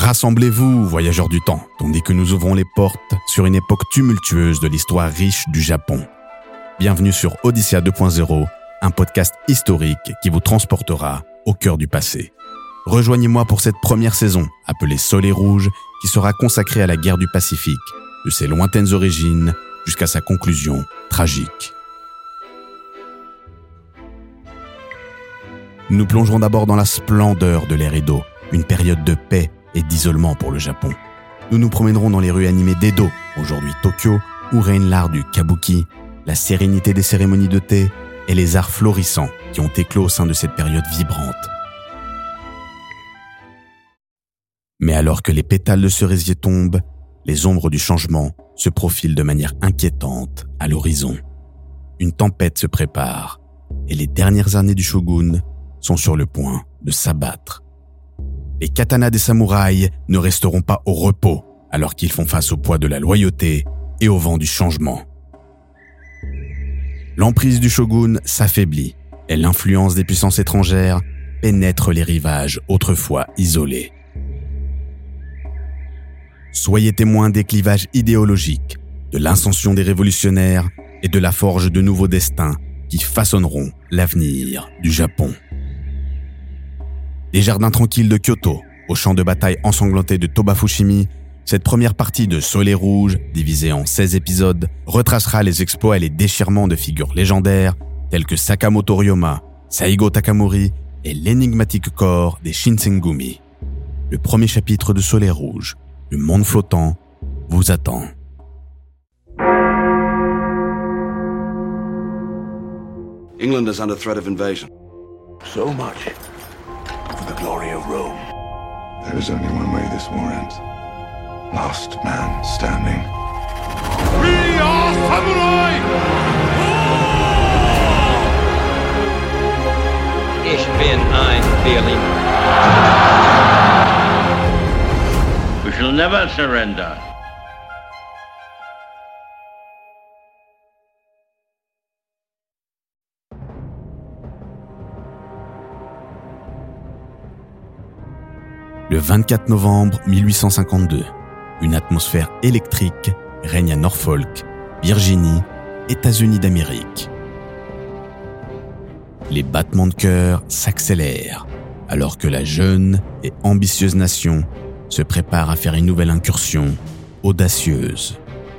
Rassemblez-vous, voyageurs du temps, tandis que nous ouvrons les portes sur une époque tumultueuse de l'histoire riche du Japon. Bienvenue sur Odyssea 2.0, un podcast historique qui vous transportera au cœur du passé. Rejoignez-moi pour cette première saison, appelée Soleil Rouge, qui sera consacrée à la guerre du Pacifique, de ses lointaines origines jusqu'à sa conclusion tragique. Nous plongerons d'abord dans la splendeur de l'ère Edo, une période de paix et d'isolement pour le Japon. Nous nous promènerons dans les rues animées d'Edo, aujourd'hui Tokyo, où règne l'art du kabuki, la sérénité des cérémonies de thé et les arts florissants qui ont éclos au sein de cette période vibrante. Mais alors que les pétales de cerisier tombent, les ombres du changement se profilent de manière inquiétante à l'horizon. Une tempête se prépare et les dernières années du shogun sont sur le point de s'abattre. Les katanas des samouraïs ne resteront pas au repos alors qu'ils font face au poids de la loyauté et au vent du changement. L'emprise du shogun s'affaiblit et l'influence des puissances étrangères pénètre les rivages autrefois isolés. Soyez témoins des clivages idéologiques, de l'ascension des révolutionnaires et de la forge de nouveaux destins qui façonneront l'avenir du Japon. Des jardins tranquilles de Kyoto, au champ de bataille ensanglanté de Toba-Fushimi, cette première partie de Soleil Rouge, divisée en 16 épisodes, retracera les exploits et les déchirements de figures légendaires telles que Sakamoto Ryoma, Saigo Takamori et l'énigmatique corps des Shinsengumi. Le premier chapitre de Soleil Rouge, le monde flottant, vous attend. England is under threat of invasion. So much for the glory of Rome. There is only one way this war ends. Last man standing. We are samurai! Ich bin ein Berlin. We shall never surrender. Le 24 novembre 1852, une atmosphère électrique règne à Norfolk, Virginie, États-Unis d'Amérique. Les battements de cœur s'accélèrent alors que la jeune et ambitieuse nation se prépare à faire une nouvelle incursion audacieuse.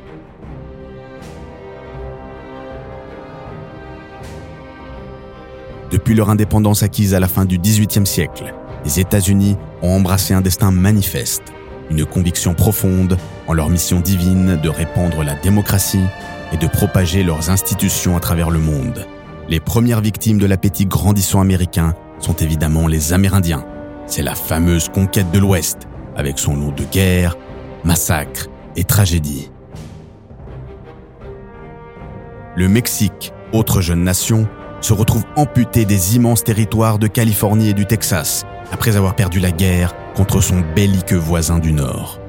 Depuis leur indépendance acquise à la fin du XVIIIe siècle, les États-Unis ont embrassé un destin manifeste, une conviction profonde en leur mission divine de répandre la démocratie et de propager leurs institutions à travers le monde. Les premières victimes de l'appétit grandissant américain sont évidemment les Amérindiens. C'est la fameuse conquête de l'Ouest, avec son lot de guerre, massacres et tragédies. Le Mexique, autre jeune nation, se retrouve amputé des immenses territoires de Californie et du Texas, après avoir perdu la guerre contre son belliqueux voisin du Nord.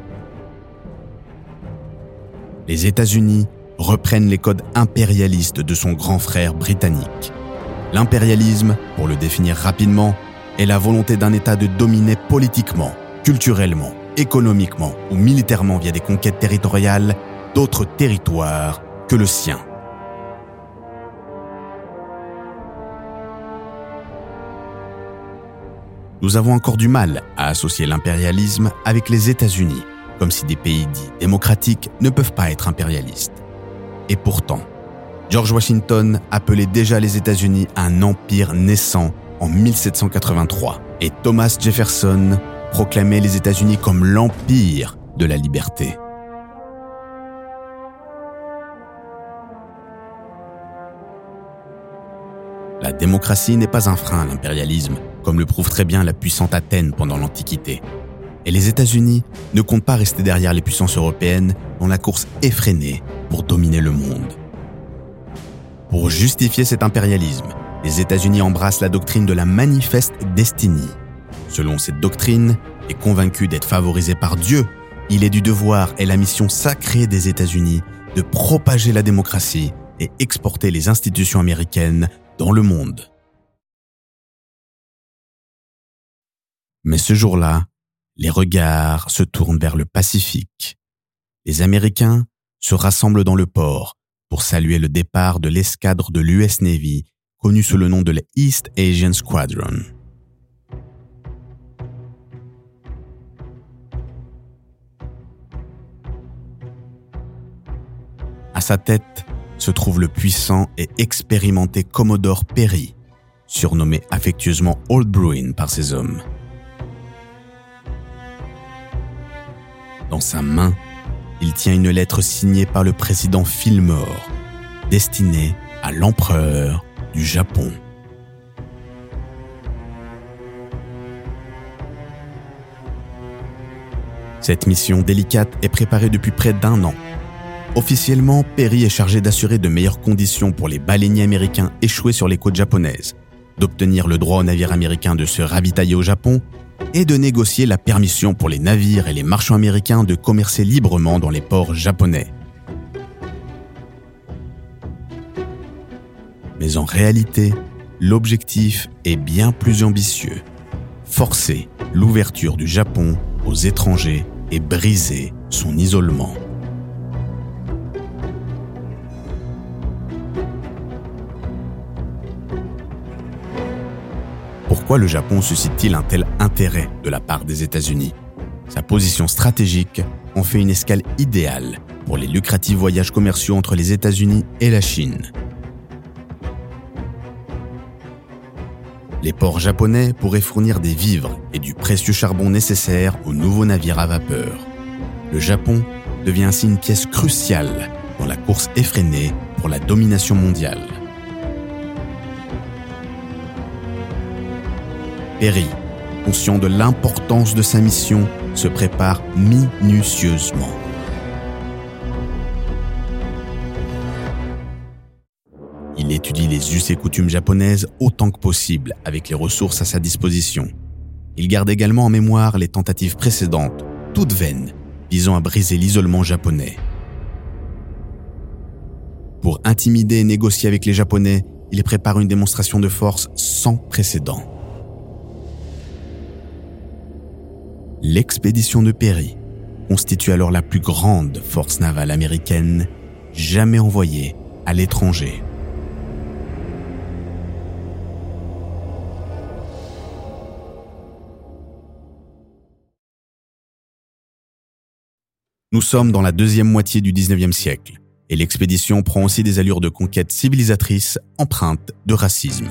Les États-Unis reprennent les codes impérialistes de son grand frère britannique. L'impérialisme, pour le définir rapidement, est la volonté d'un État de dominer politiquement, culturellement, économiquement ou militairement via des conquêtes territoriales d'autres territoires que le sien. Nous avons encore du mal à associer l'impérialisme avec les États-Unis, comme si des pays dits démocratiques ne peuvent pas être impérialistes. Et pourtant, George Washington appelait déjà les États-Unis un empire naissant en 1783, et Thomas Jefferson proclamait les États-Unis comme l'empire de la liberté. La démocratie n'est pas un frein à l'impérialisme, comme le prouve très bien la puissante Athènes pendant l'Antiquité. Et les États-Unis ne comptent pas rester derrière les puissances européennes dans la course effrénée pour dominer le monde. Pour justifier cet impérialisme, les États-Unis embrassent la doctrine de la Manifeste Destiny. Selon cette doctrine, et convaincu d'être favorisé par Dieu, il est du devoir et la mission sacrée des États-Unis de propager la démocratie et exporter les institutions américaines dans le monde. Mais ce jour-là, les regards se tournent vers le Pacifique. Les Américains se rassemblent dans le port pour saluer le départ de l'escadre de l'US Navy, connue sous le nom de l'East Asian Squadron. À sa tête se trouve le puissant et expérimenté Commodore Perry, surnommé affectueusement Old Bruin par ses hommes. Dans sa main, il tient une lettre signée par le président Fillmore, destinée à l'empereur du Japon. Cette mission délicate est préparée depuis près d'1 an. Officiellement, Perry est chargé d'assurer de meilleures conditions pour les baleiniers américains échoués sur les côtes japonaises, d'obtenir le droit aux navires américains de se ravitailler au Japon et de négocier la permission pour les navires et les marchands américains de commercer librement dans les ports japonais. Mais en réalité, l'objectif est bien plus ambitieux. Forcer l'ouverture du Japon aux étrangers et briser son isolement. Pourquoi le Japon suscite-t-il un tel intérêt de la part des États-Unis ? Sa position stratégique en fait une escale idéale pour les lucratifs voyages commerciaux entre les États-Unis et la Chine. Les ports japonais pourraient fournir des vivres et du précieux charbon nécessaire aux nouveaux navires à vapeur. Le Japon devient ainsi une pièce cruciale dans la course effrénée pour la domination mondiale. Perry, conscient de l'importance de sa mission, se prépare minutieusement. Il étudie les us et coutumes japonaises autant que possible avec les ressources à sa disposition. Il garde également en mémoire les tentatives précédentes, toutes vaines, visant à briser l'isolement japonais. Pour intimider et négocier avec les Japonais, il prépare une démonstration de force sans précédent. L'expédition de Perry constitue alors la plus grande force navale américaine jamais envoyée à l'étranger. Nous sommes dans la deuxième moitié du XIXe siècle et l'expédition prend aussi des allures de conquête civilisatrice empreintes de racisme.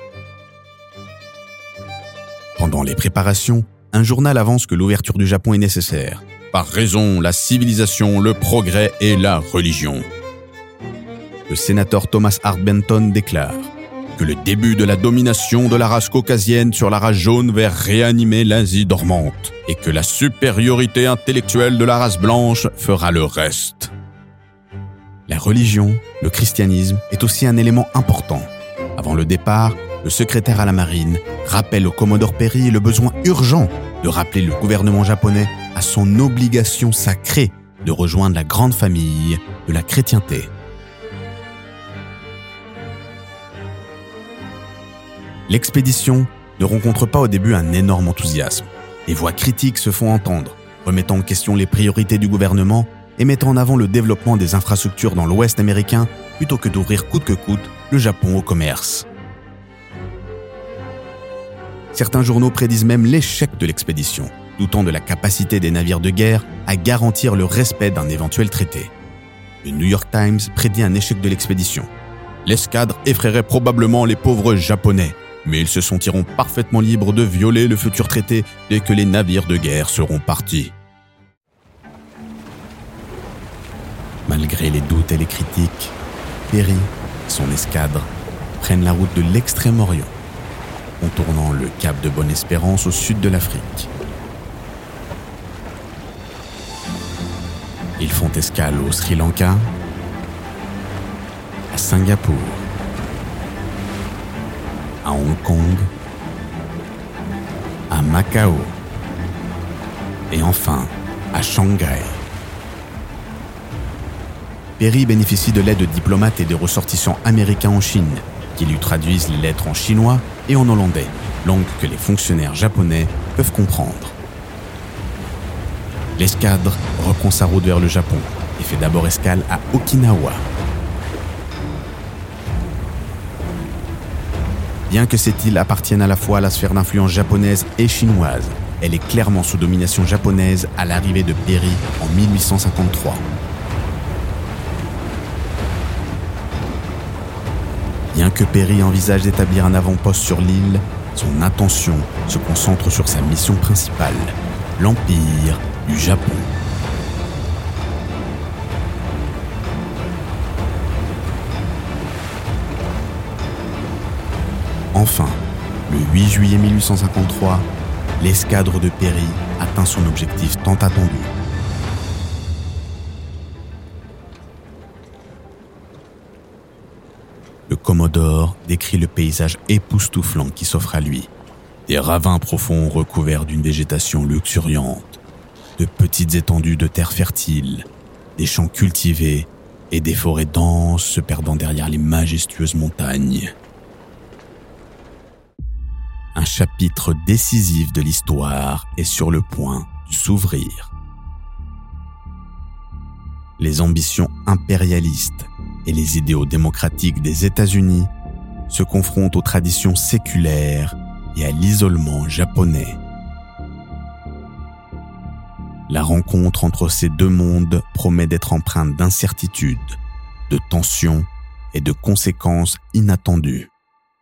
Pendant les préparations, un journal avance que l'ouverture du Japon est nécessaire, par raison la civilisation, le progrès et la religion. Le sénateur Thomas Hart Benton déclare que le début de la domination de la race caucasienne sur la race jaune va réanimer l'Asie dormante et que la supériorité intellectuelle de la race blanche fera le reste. La religion, le christianisme, est aussi un élément important. Avant le départ, le secrétaire à la marine rappelle au Commodore Perry le besoin urgent de rappeler le gouvernement japonais à son obligation sacrée de rejoindre la grande famille de la chrétienté. L'expédition ne rencontre pas au début un énorme enthousiasme. Les voix critiques se font entendre, remettant en question les priorités du gouvernement et mettant en avant le développement des infrastructures dans l'Ouest américain plutôt que d'ouvrir coûte que coûte le Japon au commerce. Certains journaux prédisent même l'échec de l'expédition, doutant de la capacité des navires de guerre à garantir le respect d'un éventuel traité. Le New York Times prédit un échec de l'expédition. L'escadre effraierait probablement les pauvres Japonais, mais ils se sentiront parfaitement libres de violer le futur traité dès que les navires de guerre seront partis. Malgré les doutes et les critiques, Perry et son escadre prennent la route de l'Extrême-Orient, contournant le cap de Bonne-Espérance au sud de l'Afrique. Ils font escale au Sri Lanka, à Singapour, à Hong Kong, à Macao et enfin à Shanghai. Perry bénéficie de l'aide de diplomates et de ressortissants américains en Chine, qui lui traduisent les lettres en chinois et en hollandais, langue que les fonctionnaires japonais peuvent comprendre. L'escadre reprend sa route vers le Japon et fait d'abord escale à Okinawa. Bien que cette île appartienne à la fois à la sphère d'influence japonaise et chinoise, elle est clairement sous domination japonaise à l'arrivée de Perry en 1853. Bien que Perry envisage d'établir un avant-poste sur l'île, son attention se concentre sur sa mission principale, l'Empire du Japon. Enfin, le 8 juillet 1853, l'escadre de Perry atteint son objectif tant attendu. Le Commodore décrit le paysage époustouflant qui s'offre à lui. Des ravins profonds recouverts d'une végétation luxuriante, de petites étendues de terre fertile, des champs cultivés et des forêts denses se perdant derrière les majestueuses montagnes. Un chapitre décisif de l'histoire est sur le point de s'ouvrir. Les ambitions impérialistes et les idéaux démocratiques des États-Unis se confrontent aux traditions séculaires et à l'isolement japonais. La rencontre entre ces deux mondes promet d'être empreinte d'incertitude, de tensions et de conséquences inattendues.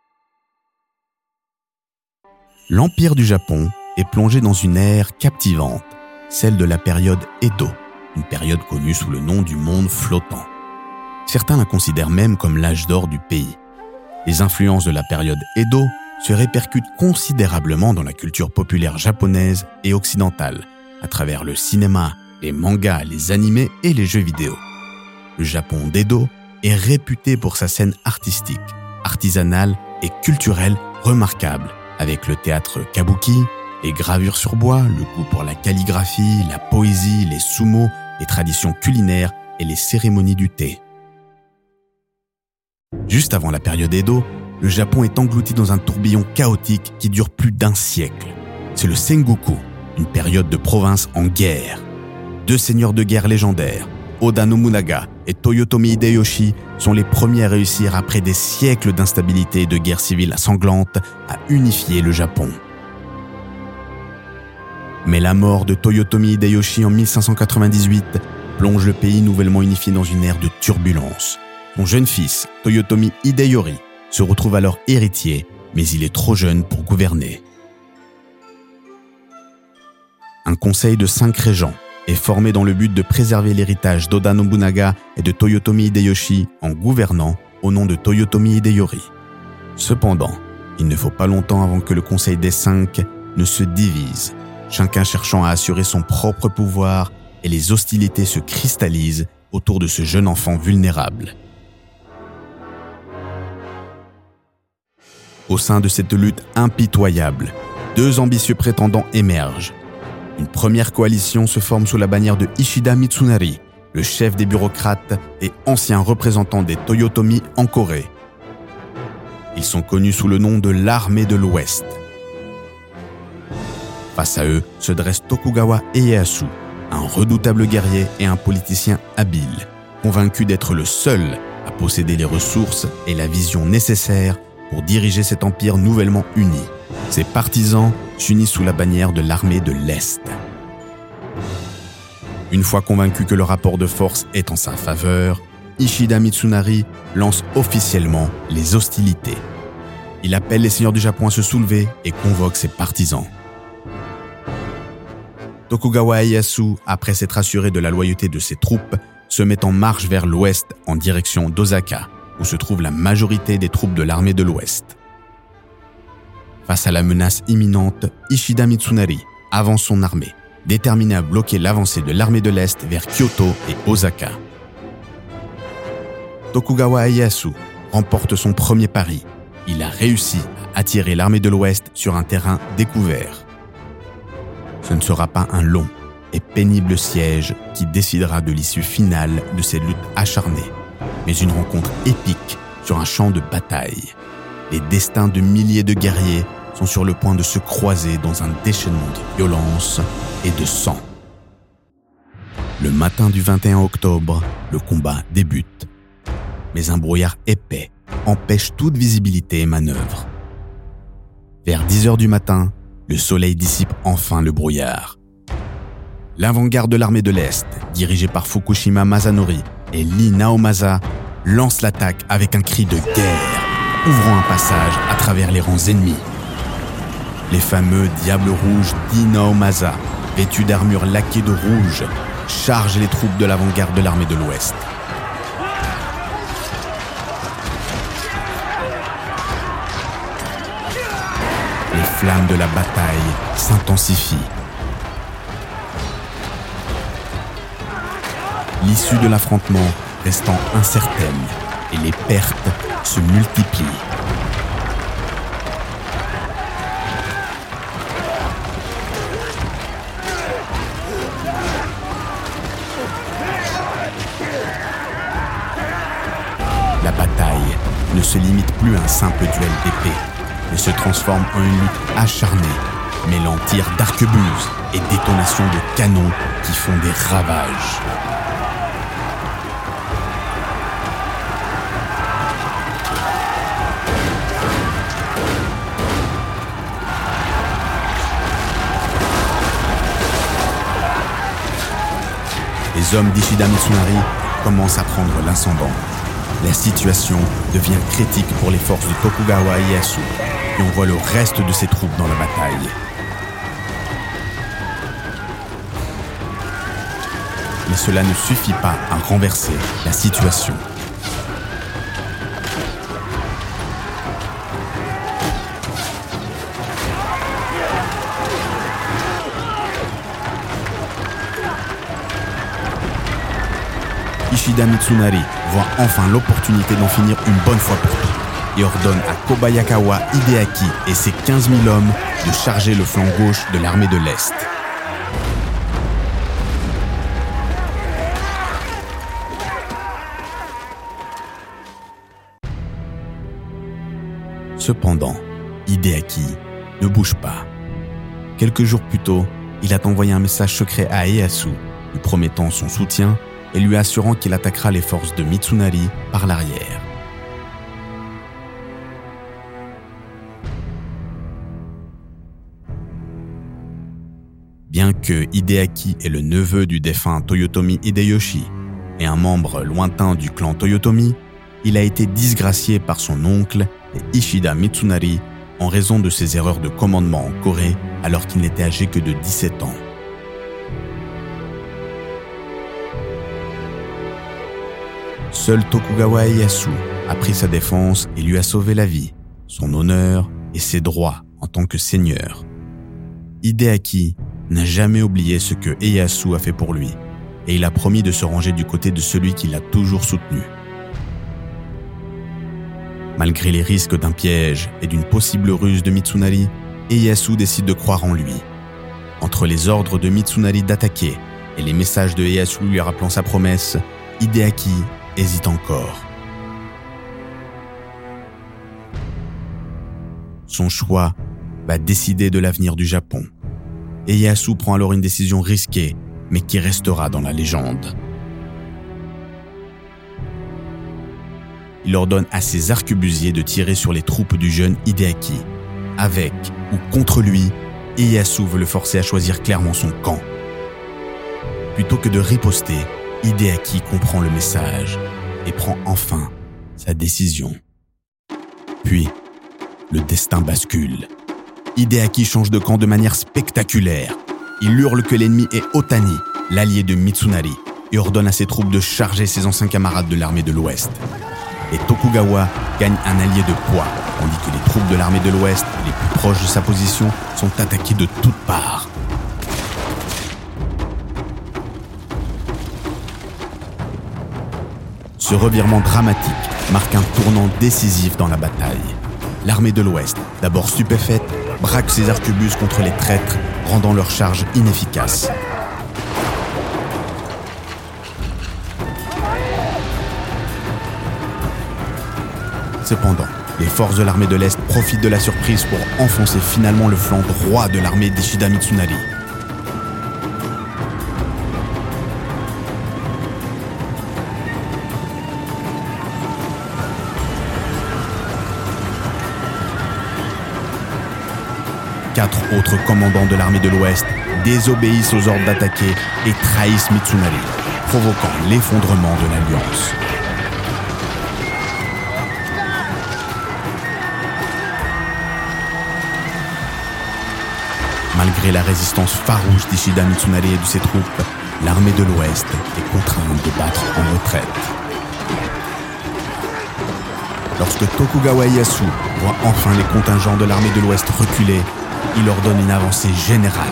L'Empire du Japon est plongé dans une ère captivante, celle de la période Edo, une période connue sous le nom du monde flottant. Certains la considèrent même comme l'âge d'or du pays. Les influences de la période Edo se répercutent considérablement dans la culture populaire japonaise et occidentale, à travers le cinéma, les mangas, les animés et les jeux vidéo. Le Japon d'Edo est réputé pour sa scène artistique, artisanale et culturelle remarquable, avec le théâtre kabuki, les gravures sur bois, le goût pour la calligraphie, la poésie, les sumo, les traditions culinaires et les cérémonies du thé. Juste avant la période Edo, le Japon est englouti dans un tourbillon chaotique qui dure plus d'un siècle. C'est le Sengoku, une période de province en guerre. Deux seigneurs de guerre légendaires, Oda Nobunaga et Toyotomi Hideyoshi, sont les premiers à réussir après des siècles d'instabilité et de guerre civile sanglante à unifier le Japon. Mais la mort de Toyotomi Hideyoshi en 1598 plonge le pays nouvellement unifié dans une ère de turbulence. Son jeune fils, Toyotomi Hideyori, se retrouve alors héritier, mais il est trop jeune pour gouverner. Un conseil de 5 régents est formé dans le but de préserver l'héritage d'Oda Nobunaga et de Toyotomi Hideyoshi en gouvernant au nom de Toyotomi Hideyori. Cependant, il ne faut pas longtemps avant que le Conseil des 5 ne se divise, chacun cherchant à assurer son propre pouvoir, et les hostilités se cristallisent autour de ce jeune enfant vulnérable. Au sein de cette lutte impitoyable, 2 ambitieux prétendants émergent. Une première coalition se forme sous la bannière de Ishida Mitsunari, le chef des bureaucrates et ancien représentant des Toyotomi en Corée. Ils sont connus sous le nom de l'Armée de l'Ouest. Face à eux se dresse Tokugawa Ieyasu, un redoutable guerrier et un politicien habile, convaincu d'être le seul à posséder les ressources et la vision nécessaires pour diriger cet empire nouvellement uni. Ses partisans s'unissent sous la bannière de l'armée de l'Est. Une fois convaincu que le rapport de force est en sa faveur, Ishida Mitsunari lance officiellement les hostilités. Il appelle les seigneurs du Japon à se soulever et convoque ses partisans. Tokugawa Ieyasu, après s'être assuré de la loyauté de ses troupes, se met en marche vers l'ouest en direction d'Osaka, où se trouve la majorité des troupes de l'armée de l'Ouest. Face à la menace imminente, Ishida Mitsunari avance son armée, déterminé à bloquer l'avancée de l'armée de l'Est vers Kyoto et Osaka. Tokugawa Ieyasu remporte son premier pari. Il a réussi à attirer l'armée de l'Ouest sur un terrain découvert. Ce ne sera pas un long et pénible siège qui décidera de l'issue finale de cette lutte acharnée, mais une rencontre épique sur un champ de bataille. Les destins de milliers de guerriers sont sur le point de se croiser dans un déchaînement de violence et de sang. Le matin du 21 octobre, le combat débute. Mais un brouillard épais empêche toute visibilité et manœuvre. Vers 10h du matin, le soleil dissipe enfin le brouillard. L'avant-garde de l'armée de l'Est, dirigée par Fukushima Masanori et Lee Naomasa, lance l'attaque avec un cri de guerre, ouvrant un passage à travers les rangs ennemis. Les fameux Diables Rouges d'Lee Naomasa, vêtus d'armures laquées de rouge, chargent les troupes de l'avant-garde de l'armée de l'Ouest. Les flammes de la bataille s'intensifient. L'issue de l'affrontement restant incertaine et les pertes se multiplient. La bataille ne se limite plus à un simple duel d'épée, mais se transforme en une lutte acharnée, mêlant tirs d'arquebuses et détonations de canons qui font des ravages. Les hommes d'Ishida Mitsunari commencent à prendre l'ascendant. La situation devient critique pour les forces de Tokugawa Ieyasu et on voit le reste de ses troupes dans la bataille. Mais cela ne suffit pas à renverser la situation. Ishida Mitsunari voit enfin l'opportunité d'en finir une bonne fois pour toutes et ordonne à Kobayakawa Hideaki et ses 15 000 hommes de charger le flanc gauche de l'armée de l'Est. Cependant, Hideaki ne bouge pas. Quelques jours plus tôt, il a envoyé un message secret à Ieyasu, lui promettant son soutien et lui assurant qu'il attaquera les forces de Mitsunari par l'arrière. Bien que Hideaki est le neveu du défunt Toyotomi Hideyoshi et un membre lointain du clan Toyotomi, il a été disgracié par son oncle et Ishida Mitsunari en raison de ses erreurs de commandement en Corée alors qu'il n'était âgé que de 17 ans. Seul Tokugawa Ieyasu a pris sa défense et lui a sauvé la vie, son honneur et ses droits en tant que seigneur. Hideaki n'a jamais oublié ce que Ieyasu a fait pour lui et il a promis de se ranger du côté de celui qui l'a toujours soutenu. Malgré les risques d'un piège et d'une possible ruse de Mitsunari, Ieyasu décide de croire en lui. Entre les ordres de Mitsunari d'attaquer et les messages de Ieyasu lui rappelant sa promesse, Hideaki hésite encore. Son choix va décider de l'avenir du Japon. Ieyasu prend alors une décision risquée, mais qui restera dans la légende. Il ordonne à ses arquebusiers de tirer sur les troupes du jeune Hideaki. Avec ou contre lui, Ieyasu veut le forcer à choisir clairement son camp. Plutôt que de riposter, Hideaki comprend le message et prend enfin sa décision. Puis, le destin bascule. Hideaki change de camp de manière spectaculaire. Il hurle que l'ennemi est Otani, l'allié de Mitsunari, et ordonne à ses troupes de charger ses anciens camarades de l'armée de l'Ouest. Et Tokugawa gagne un allié de poids, tandis que les troupes de l'armée de l'Ouest, les plus proches de sa position, sont attaquées de toutes parts. Ce revirement dramatique marque un tournant décisif dans la bataille. L'armée de l'Ouest, d'abord stupéfaite, braque ses arquebuses contre les traîtres, rendant leur charge inefficace. Cependant, les forces de l'armée de l'Est profitent de la surprise pour enfoncer finalement le flanc droit de l'armée d'Ishida Mitsunari. 4 autres commandants de l'armée de l'Ouest désobéissent aux ordres d'attaquer et trahissent Mitsunari, provoquant l'effondrement de l'Alliance. Malgré la résistance farouche d'Ishida Mitsunari et de ses troupes, l'armée de l'Ouest est contrainte de battre en retraite. Lorsque Tokugawa Ieyasu voit enfin les contingents de l'armée de l'Ouest reculer, il ordonne une avancée générale.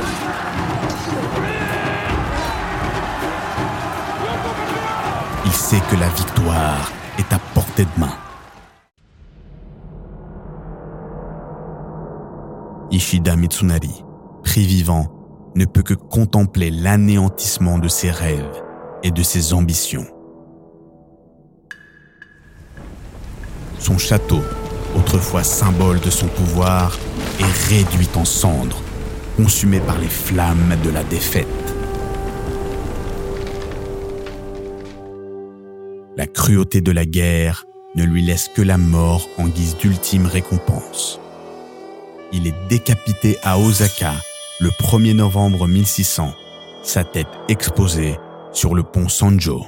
Il sait que la victoire est à portée de main. Ishida Mitsunari, pris vivant, ne peut que contempler l'anéantissement de ses rêves et de ses ambitions. Son château, autrefois symbole de son pouvoir, est réduit en cendres, consumé par les flammes de la défaite. La cruauté de la guerre ne lui laisse que la mort en guise d'ultime récompense. Il est décapité à Osaka le 1er novembre 1600, sa tête exposée sur le pont Sanjo.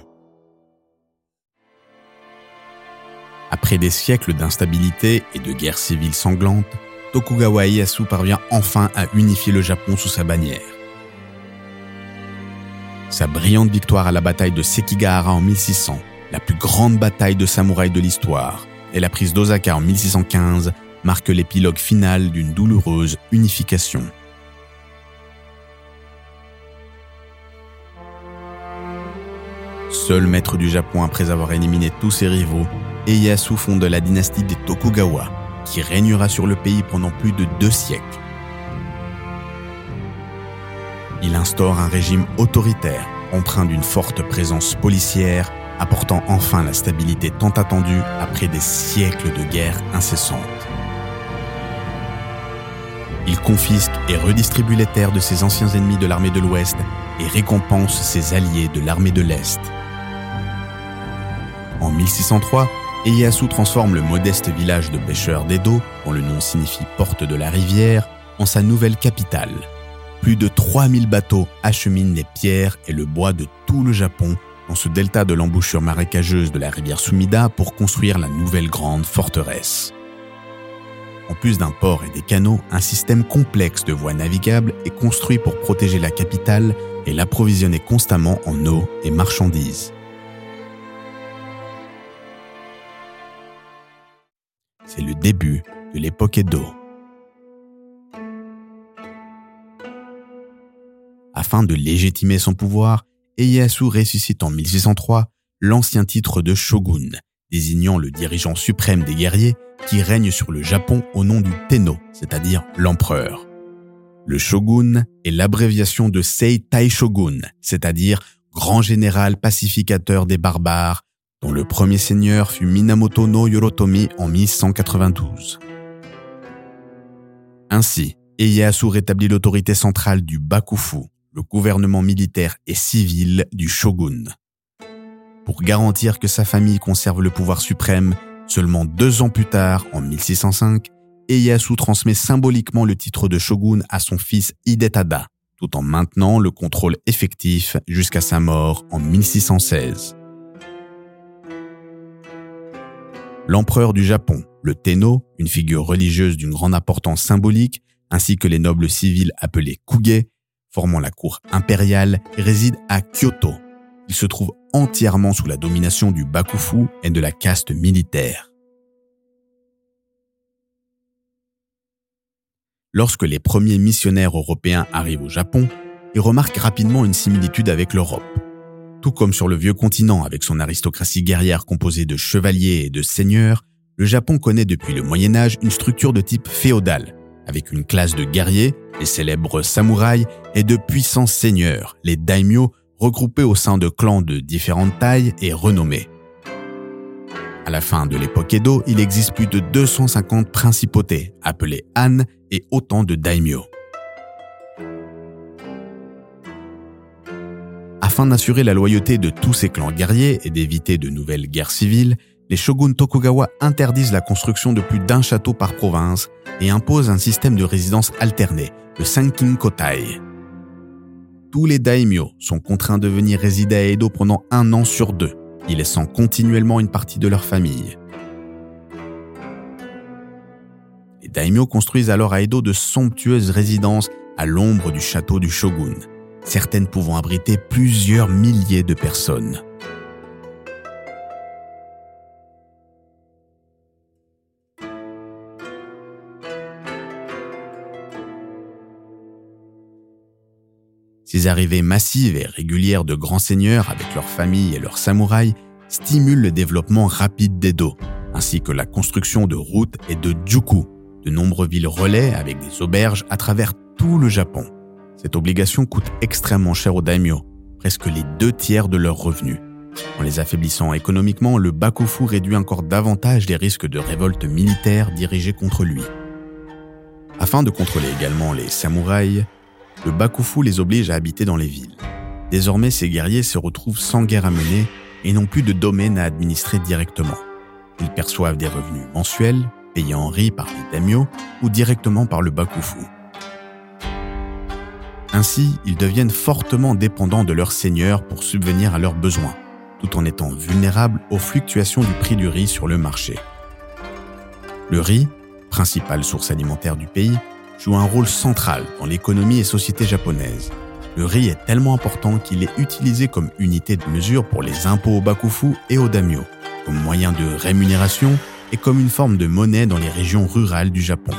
Après des siècles d'instabilité et de guerres civiles sanglantes, Tokugawa Ieyasu parvient enfin à unifier le Japon sous sa bannière. Sa brillante victoire à la bataille de Sekigahara en 1600, la plus grande bataille de samouraï de l'histoire, et la prise d'Osaka en 1615 marquent l'épilogue final d'une douloureuse unification. Seul maître du Japon après avoir éliminé tous ses rivaux, Ieyasu fonde la dynastie des Tokugawa, qui régnera sur le pays pendant plus de 2 siècles. Il instaure un régime autoritaire, empreint d'une forte présence policière, apportant enfin la stabilité tant attendue après des siècles de guerres incessantes. Il confisque et redistribue les terres de ses anciens ennemis de l'armée de l'Ouest et récompense ses alliés de l'armée de l'Est. En 1603, Ieyasu transforme le modeste village de pêcheurs d'Edo, dont le nom signifie « porte de la rivière », en sa nouvelle capitale. Plus de 3000 bateaux acheminent les pierres et le bois de tout le Japon dans ce delta de l'embouchure marécageuse de la rivière Sumida pour construire la nouvelle grande forteresse. En plus d'un port et des canaux, un système complexe de voies navigables est construit pour protéger la capitale et l'approvisionner constamment en eau et marchandises. C'est le début de l'époque Edo. Afin de légitimer son pouvoir, Ieyasu ressuscite en 1603 l'ancien titre de shogun, désignant le dirigeant suprême des guerriers qui règne sur le Japon au nom du Tenno, c'est-à-dire l'empereur. Le shogun est l'abréviation de Sei Taishogun, c'est-à-dire grand général pacificateur des barbares, dont le premier seigneur fut Minamoto no Yorotomi en 1192. Ainsi, Ieyasu rétablit l'autorité centrale du Bakufu, le gouvernement militaire et civil du shogun. Pour garantir que sa famille conserve le pouvoir suprême, seulement 2 ans plus tard, en 1605, Ieyasu transmet symboliquement le titre de shogun à son fils Hidetada, tout en maintenant le contrôle effectif jusqu'à sa mort en 1616. L'empereur du Japon, le Tenno, une figure religieuse d'une grande importance symbolique, ainsi que les nobles civils appelés Kuge, formant la cour impériale, réside à Kyoto. Il se trouve entièrement sous la domination du Bakufu et de la caste militaire. Lorsque les premiers missionnaires européens arrivent au Japon, ils remarquent rapidement une similitude avec l'Europe. Tout comme sur le vieux continent avec son aristocratie guerrière composée de chevaliers et de seigneurs, le Japon connaît depuis le Moyen-Âge une structure de type féodal, avec une classe de guerriers, les célèbres samouraïs, et de puissants seigneurs, les daimyo, regroupés au sein de clans de différentes tailles et renommés. À la fin de l'époque Edo, il existe plus de 250 principautés, appelées Han, et autant de daimyo. Afin d'assurer la loyauté de tous ces clans guerriers et d'éviter de nouvelles guerres civiles, les shoguns Tokugawa interdisent la construction de plus d'un château par province et imposent un système de résidence alterné, le Sankin-kotai. Tous les daimyo sont contraints de venir résider à Edo pendant 1 an sur 2, y laissant continuellement une partie de leur famille. Les daimyo construisent alors à Edo de somptueuses résidences à l'ombre du château du shogun, certaines pouvant abriter plusieurs milliers de personnes. Ces arrivées massives et régulières de grands seigneurs avec leurs familles et leurs samouraïs stimulent le développement rapide d'Edo, ainsi que la construction de routes et de juku, de nombreux villes relais avec des auberges à travers tout le Japon. Cette obligation coûte extrêmement cher aux daimyo, presque les 2/3 de leurs revenus. En les affaiblissant économiquement, le bakufu réduit encore davantage les risques de révolte militaire dirigée contre lui. Afin de contrôler également les samouraïs, le bakufu les oblige à habiter dans les villes. Désormais, ces guerriers se retrouvent sans guerre à mener et n'ont plus de domaine à administrer directement. Ils perçoivent des revenus mensuels, payés en ri par les daimyo ou directement par le bakufu. Ainsi, ils deviennent fortement dépendants de leurs seigneurs pour subvenir à leurs besoins, tout en étant vulnérables aux fluctuations du prix du riz sur le marché. Le riz, principale source alimentaire du pays, joue un rôle central dans l'économie et société japonaise. Le riz est tellement important qu'il est utilisé comme unité de mesure pour les impôts au bakufu et au daimyo, comme moyen de rémunération et comme une forme de monnaie dans les régions rurales du Japon.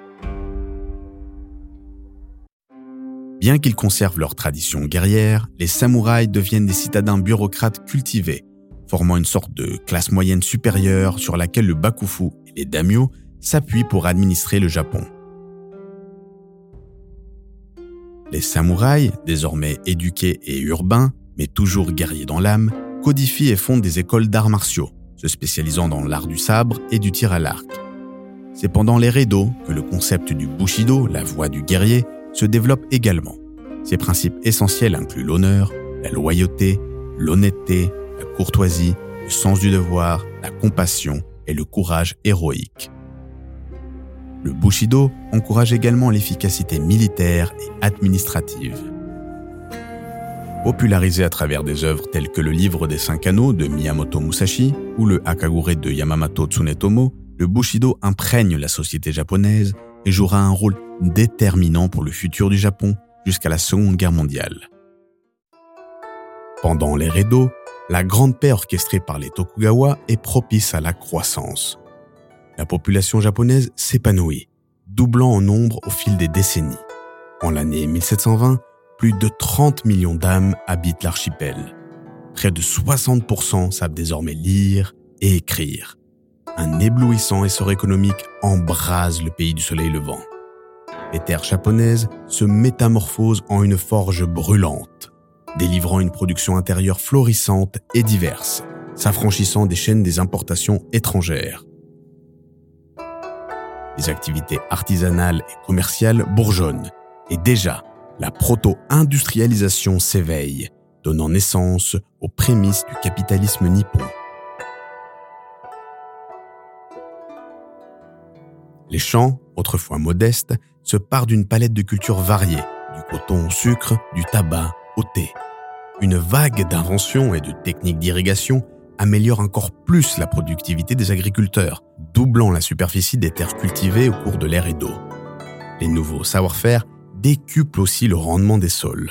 Bien qu'ils conservent leur tradition guerrière, les samouraïs deviennent des citadins bureaucrates cultivés, formant une sorte de classe moyenne supérieure sur laquelle le bakufu et les daimyo s'appuient pour administrer le Japon. Les samouraïs, désormais éduqués et urbains, mais toujours guerriers dans l'âme, codifient et fondent des écoles d'arts martiaux, se spécialisant dans l'art du sabre et du tir à l'arc. C'est pendant l'ère Edo que le concept du Bushido, la voie du guerrier, se développe également. Ces principes essentiels incluent l'honneur, la loyauté, l'honnêteté, la courtoisie, le sens du devoir, la compassion et le courage héroïque. Le Bushido encourage également l'efficacité militaire et administrative. Popularisé à travers des œuvres telles que le livre des 5 anneaux de Miyamoto Musashi ou le Hakagure de Yamamoto Tsunetomo, le Bushido imprègne la société japonaise et jouera un rôle déterminant pour le futur du Japon jusqu'à la Seconde Guerre mondiale. Pendant l'ère Edo, la grande paix orchestrée par les Tokugawa est propice à la croissance. La population japonaise s'épanouit, doublant en nombre au fil des décennies. En l'année 1720, plus de 30 millions d'âmes habitent l'archipel. Près de 60% savent désormais lire et écrire. Un éblouissant essor économique embrase le pays du soleil levant. Les terres japonaises se métamorphosent en une forge brûlante, délivrant une production intérieure florissante et diverse, s'affranchissant des chaînes des importations étrangères. Les activités artisanales et commerciales bourgeonnent, et déjà, la proto-industrialisation s'éveille, donnant naissance aux prémices du capitalisme nippon. Les champs, autrefois modestes, se parent d'une palette de cultures variées, du coton au sucre, du tabac au thé. Une vague d'inventions et de techniques d'irrigation améliore encore plus la productivité des agriculteurs, doublant la superficie des terres cultivées au cours de l'ère Edo. Les nouveaux savoir-faire décuplent aussi le rendement des sols.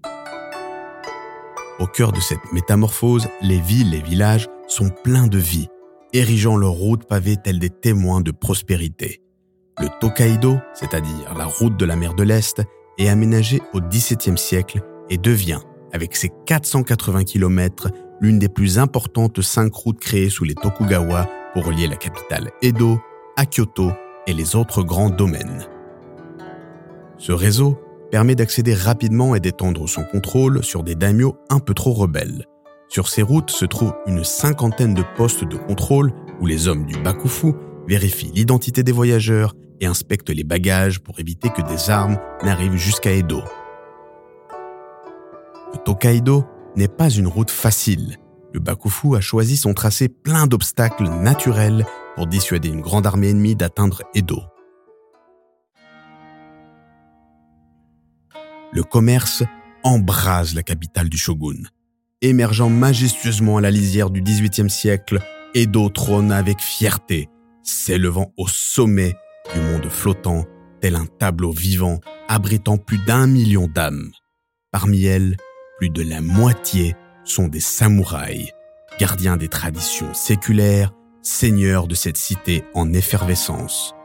Au cœur de cette métamorphose, les villes et villages sont pleins de vie, érigeant leurs routes pavées telles des témoins de prospérité. Le Tokaido, c'est-à-dire la route de la mer de l'Est, est aménagé au XVIIe siècle et devient, avec ses 480 km, l'une des plus importantes 5 routes créées sous les Tokugawa pour relier la capitale Edo à Kyoto et les autres grands domaines. Ce réseau permet d'accéder rapidement et d'étendre son contrôle sur des daimyo un peu trop rebelles. Sur ces routes se trouvent une 50aine de postes de contrôle où les hommes du bakufu vérifient l'identité des voyageurs et inspectent les bagages pour éviter que des armes n'arrivent jusqu'à Edo. Le Tokaido n'est pas une route facile, le Bakufu a choisi son tracé plein d'obstacles naturels pour dissuader une grande armée ennemie d'atteindre Edo. Le commerce embrase la capitale du shogun. Émergeant majestueusement à la lisière du XVIIIe siècle, Edo trône avec fierté, s'élevant au sommet du monde flottant, tel un tableau vivant abritant plus d'1 million d'âmes. Parmi elles, plus de la moitié sont des samouraïs, gardiens des traditions séculaires, seigneurs de cette cité en effervescence.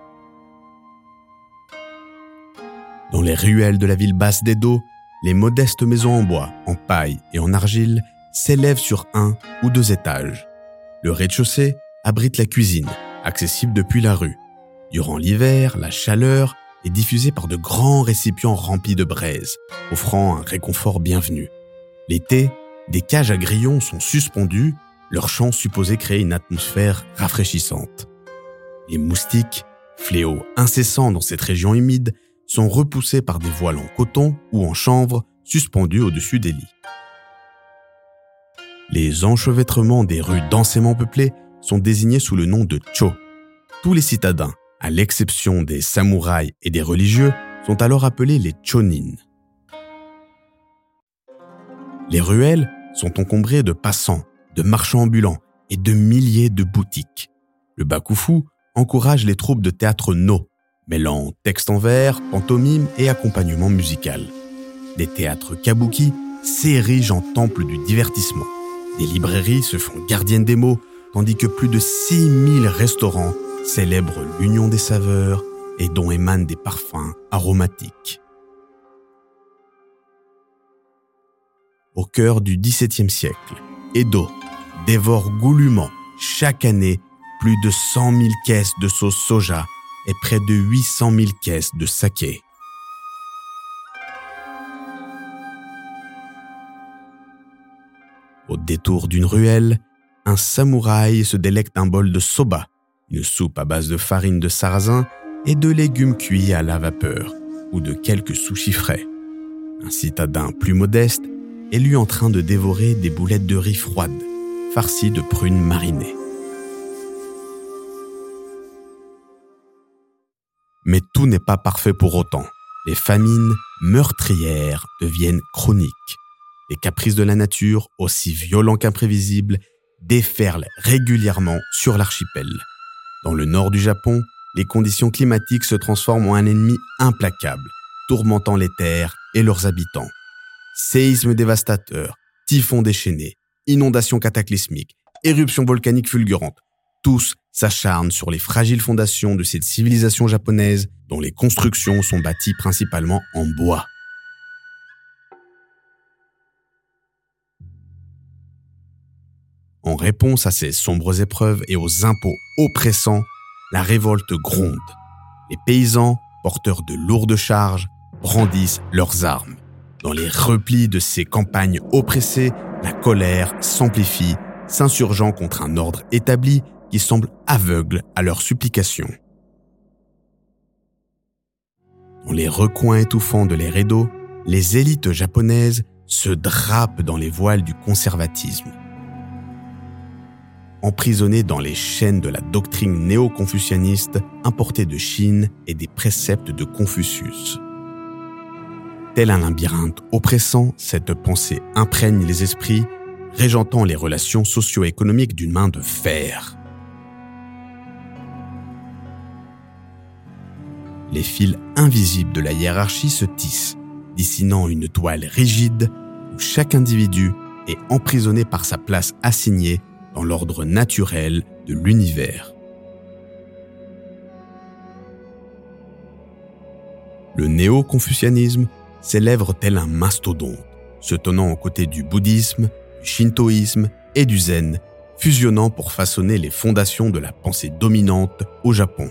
Dans les ruelles de la ville basse d'Edo, les modestes maisons en bois, en paille et en argile s'élèvent sur 1 ou 2 étages. Le rez-de-chaussée abrite la cuisine, accessible depuis la rue. Durant l'hiver, la chaleur est diffusée par de grands récipients remplis de braise, offrant un réconfort bienvenu. L'été, des cages à grillons sont suspendues, leur chant supposé créer une atmosphère rafraîchissante. Les moustiques, fléaux incessants dans cette région humide, sont repoussés par des voiles en coton ou en chanvre suspendus au-dessus des lits. Les enchevêtrements des rues densément peuplées sont désignés sous le nom de cho. Tous les citadins, à l'exception des samouraïs et des religieux, sont alors appelés les chonin. Les ruelles sont encombrées de passants, de marchands ambulants et de milliers de boutiques. Le Bakufu encourage les troupes de théâtre no, mêlant texte en vers, pantomime et accompagnement musical. Des théâtres kabuki s'érigent en temples du divertissement. Des librairies se font gardiennes des mots, tandis que plus de 6000 restaurants célèbrent l'union des saveurs et dont émanent des parfums aromatiques. Au cœur du XVIIe siècle, Edo dévore goulûment chaque année plus de 100 000 caisses de sauce soja et près de 800 000 caisses de saké. Au détour d'une ruelle, un samouraï se délecte d'un bol de soba, une soupe à base de farine de sarrasin et de légumes cuits à la vapeur, ou de quelques sushis frais. Un citadin plus modeste est lui en train de dévorer des boulettes de riz froides, farcies de prunes marinées. Mais tout n'est pas parfait pour autant. Les famines meurtrières deviennent chroniques. Les caprices de la nature, aussi violents qu'imprévisibles, déferlent régulièrement sur l'archipel. Dans le nord du Japon, les conditions climatiques se transforment en un ennemi implacable, tourmentant les terres et leurs habitants. Séismes dévastateurs, typhons déchaînés, inondations cataclysmiques, éruptions volcaniques fulgurantes, tous s'acharnent sur les fragiles fondations de cette civilisation japonaise dont les constructions sont bâties principalement en bois. En réponse à ces sombres épreuves et aux impôts oppressants, la révolte gronde. Les paysans, porteurs de lourdes charges, brandissent leurs armes. Dans les replis de ces campagnes oppressées, la colère s'amplifie, s'insurgeant contre un ordre établi qui semble aveugle à leurs supplications. Dans les recoins étouffants de l'ère Edo, les élites japonaises se drapent dans les voiles du conservatisme. Emprisonnés dans les chaînes de la doctrine néo-confucianiste importée de Chine et des préceptes de Confucius. Tel un labyrinthe oppressant, cette pensée imprègne les esprits, régentant les relations socio-économiques d'une main de fer. Les fils invisibles de la hiérarchie se tissent, dessinant une toile rigide où chaque individu est emprisonné par sa place assignée dans l'ordre naturel de l'univers. Le néo-confucianisme s'élève tel un mastodonte, se tenant aux côtés du bouddhisme, du shintoïsme et du zen, fusionnant pour façonner les fondations de la pensée dominante au Japon.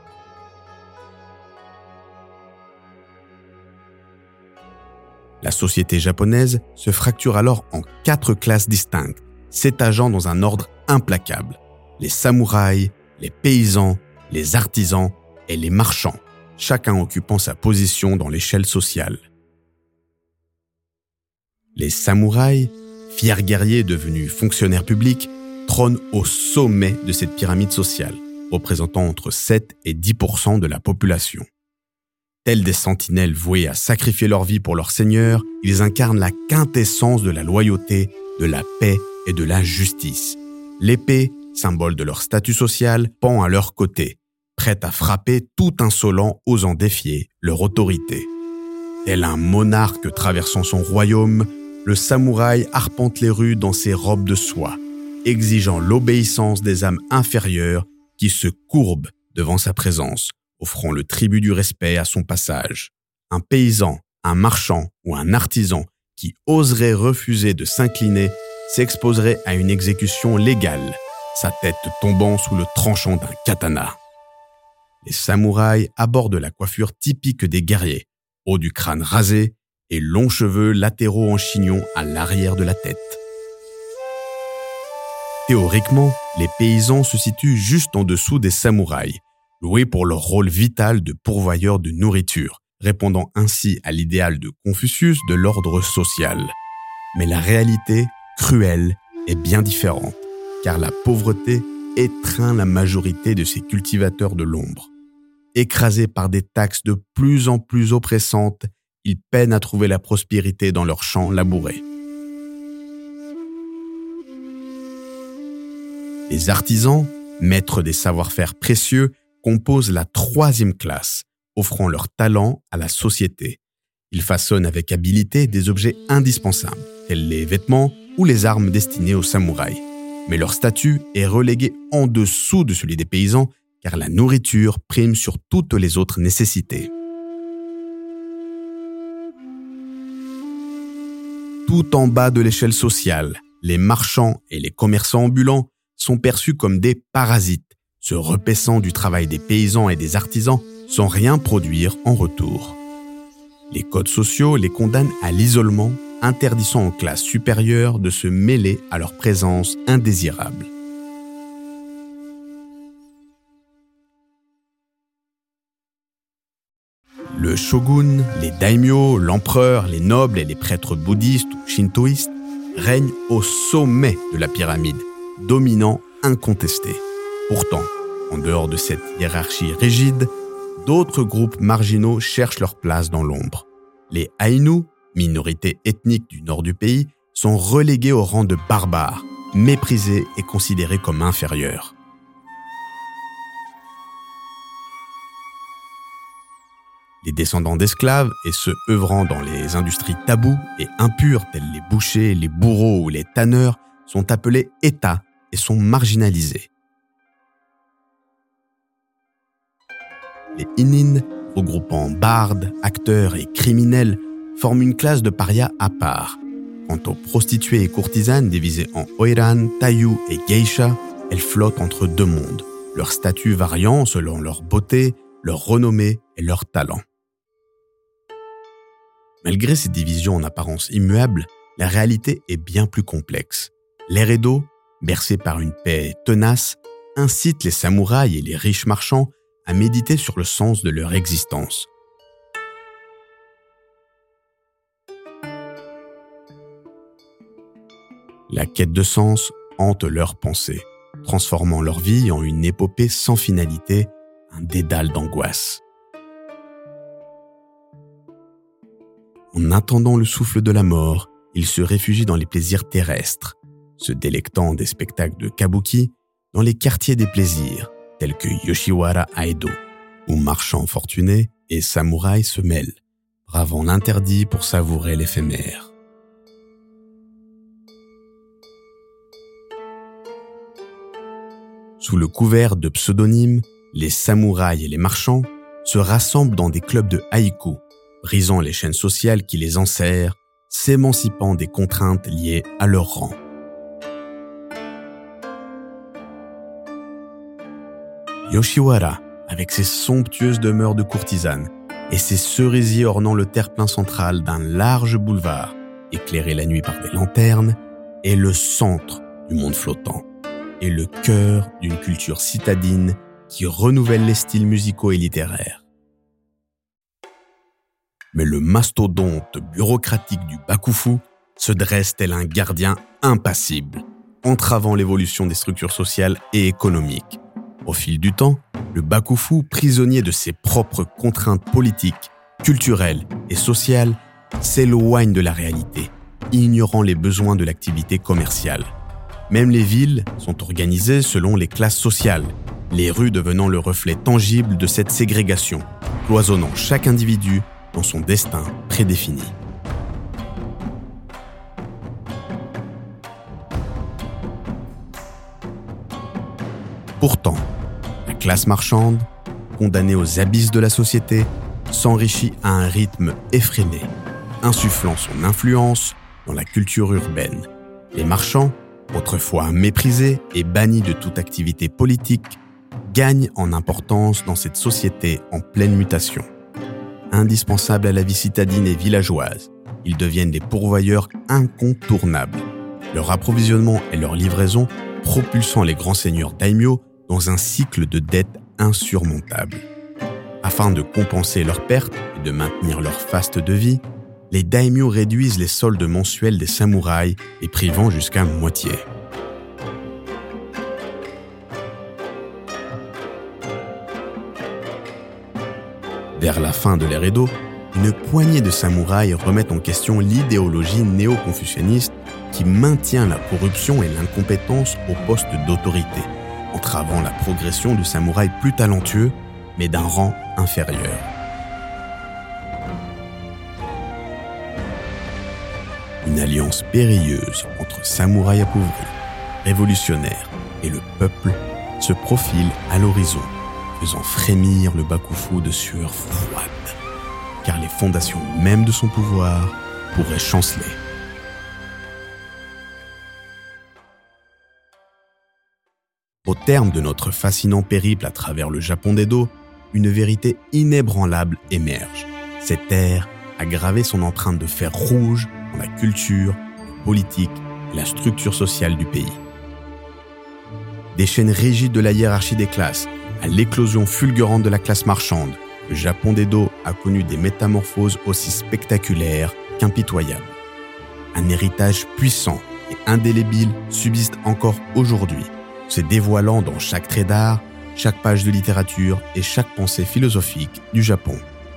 La société japonaise se fracture alors en 4 classes distinctes, s'étageant dans un ordre implacable. Les samouraïs, les paysans, les artisans et les marchands, chacun occupant sa position dans l'échelle sociale. Les samouraïs, fiers guerriers devenus fonctionnaires publics, trônent au sommet de cette pyramide sociale, représentant entre 7 et 10% de la population. Tels des sentinelles voués à sacrifier leur vie pour leur seigneur, ils incarnent la quintessence de la loyauté, de la paix et de la justice. L'épée, symbole de leur statut social, pend à leur côté, prête à frapper tout insolent osant défier leur autorité. Tel un monarque traversant son royaume, le samouraï arpente les rues dans ses robes de soie, exigeant l'obéissance des âmes inférieures qui se courbent devant sa présence, offrant le tribut du respect à son passage. Un paysan, un marchand ou un artisan qui oserait refuser de s'incliner s'exposerait à une exécution légale, sa tête tombant sous le tranchant d'un katana. Les samouraïs abordent la coiffure typique des guerriers, haut du crâne rasé et longs cheveux latéraux en chignon à l'arrière de la tête. Théoriquement, les paysans se situent juste en dessous des samouraïs, loués pour leur rôle vital de pourvoyeur de nourriture, répondant ainsi à l'idéal de Confucius de l'ordre social. Mais la réalité, cruelle, est bien différente, car la pauvreté étreint la majorité de ces cultivateurs de l'ombre. Écrasés par des taxes de plus en plus oppressantes, ils peinent à trouver la prospérité dans leurs champs labourés. Les artisans, maîtres des savoir-faire précieux, composent la troisième classe, offrant leur talent à la société. Ils façonnent avec habileté des objets indispensables, tels les vêtements ou les armes destinées aux samouraïs. Mais leur statut est relégué en dessous de celui des paysans, car la nourriture prime sur toutes les autres nécessités. Tout en bas de l'échelle sociale, les marchands et les commerçants ambulants sont perçus comme des parasites, se repaissant du travail des paysans et des artisans sans rien produire en retour. Les codes sociaux les condamnent à l'isolement, interdisant aux classes supérieures de se mêler à leur présence indésirable. Le shogun, les daimyos, l'empereur, les nobles et les prêtres bouddhistes ou shintoïstes règnent au sommet de la pyramide, dominant incontesté. Pourtant, en dehors de cette hiérarchie rigide, d'autres groupes marginaux cherchent leur place dans l'ombre. Les Aïnous, minorité ethnique du nord du pays, sont relégués au rang de barbares, méprisés et considérés comme inférieurs. Les descendants d'esclaves et ceux œuvrant dans les industries taboues et impures telles les bouchers, les bourreaux ou les tanneurs sont appelés États et sont marginalisés. Les Inin, regroupant bardes, acteurs et criminels, forment une classe de parias à part. Quant aux prostituées et courtisanes divisées en oiran, tayu et geisha, elles flottent entre deux mondes, leur statut variant selon leur beauté, leur renommée et leur talent. Malgré ces divisions en apparence immuables, la réalité est bien plus complexe. L'ère Edo, bercée par une paix tenace, incite les samouraïs et les riches marchands à méditer sur le sens de leur existence. La quête de sens hante leurs pensées, transformant leur vie en une épopée sans finalité, un dédale d'angoisse. En attendant le souffle de la mort, ils se réfugient dans les plaisirs terrestres, se délectant des spectacles de kabuki dans les quartiers des plaisirs, tels que Yoshiwara à Edo, où marchands fortunés et samouraïs se mêlent, bravant l'interdit pour savourer l'éphémère. Sous le couvert de pseudonymes, les samouraïs et les marchands se rassemblent dans des clubs de haïku, brisant les chaînes sociales qui les enserrent, s'émancipant des contraintes liées à leur rang. Yoshiwara, avec ses somptueuses demeures de courtisanes et ses cerisiers ornant le terre-plein central d'un large boulevard, éclairé la nuit par des lanternes, est le centre du monde flottant et le cœur d'une culture citadine qui renouvelle les styles musicaux et littéraires. Mais le mastodonte bureaucratique du Bakufu se dresse tel un gardien impassible, entravant l'évolution des structures sociales et économiques. Au fil du temps, le Bakufu, prisonnier de ses propres contraintes politiques, culturelles et sociales, s'éloigne de la réalité, ignorant les besoins de l'activité commerciale. Même les villes sont organisées selon les classes sociales, les rues devenant le reflet tangible de cette ségrégation, cloisonnant chaque individu dans son destin prédéfini. Pourtant, la classe marchande, condamnée aux abysses de la société, s'enrichit à un rythme effréné, insufflant son influence dans la culture urbaine. Les marchands, autrefois méprisés et bannis de toute activité politique, gagnent en importance dans cette société en pleine mutation. Indispensables à la vie citadine et villageoise, ils deviennent des pourvoyeurs incontournables. Leur approvisionnement et leur livraison propulsant les grands seigneurs daimyo dans un cycle de dettes insurmontables. Afin de compenser leurs pertes et de maintenir leur faste de vie, les daimyo réduisent les soldes mensuels des samouraïs, les privant jusqu'à moitié. Vers la fin de l'ère Edo, une poignée de samouraïs remettent en question l'idéologie néo-confucianiste qui maintient la corruption et l'incompétence au poste d'autorité, entravant la progression de samouraïs plus talentueux, mais d'un rang inférieur. Une alliance périlleuse entre samouraïs appauvris, révolutionnaires et le peuple se profile à l'horizon, faisant frémir le Bakufu de sueur froide, car les fondations mêmes de son pouvoir pourraient chanceler. Au terme de notre fascinant périple à travers le Japon d'Edo, une vérité inébranlable émerge. Cette ère a gravé son empreinte de fer rouge dans la culture, la politique et la structure sociale du pays. Des chaînes rigides de la hiérarchie des classes à l'éclosion fulgurante de la classe marchande, le Japon d'Edo a connu des métamorphoses aussi spectaculaires qu'impitoyables. Un héritage puissant et indélébile subsiste encore aujourd'hui, se dévoilant dans chaque trait d'art, chaque page de littérature et chaque pensée philosophique du Japon.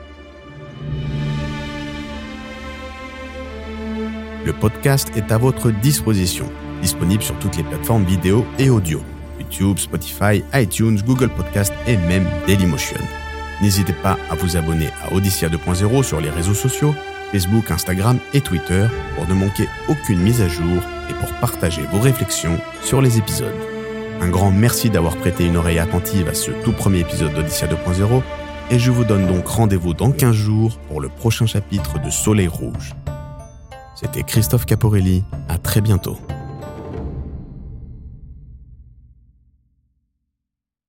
Le podcast est à votre disposition, disponible sur toutes les plateformes vidéo et audio, YouTube, Spotify, iTunes, Google Podcast et même Dailymotion. N'hésitez pas à vous abonner à Odyssia 2.0 sur les réseaux sociaux, Facebook, Instagram et Twitter pour ne manquer aucune mise à jour et pour partager vos réflexions sur les épisodes. Un grand merci d'avoir prêté une oreille attentive à ce tout premier épisode d'Odyssia 2.0 et je vous donne donc rendez-vous dans 15 jours pour le prochain chapitre de Soleil Rouge. C'était Christophe Caporelli, à très bientôt.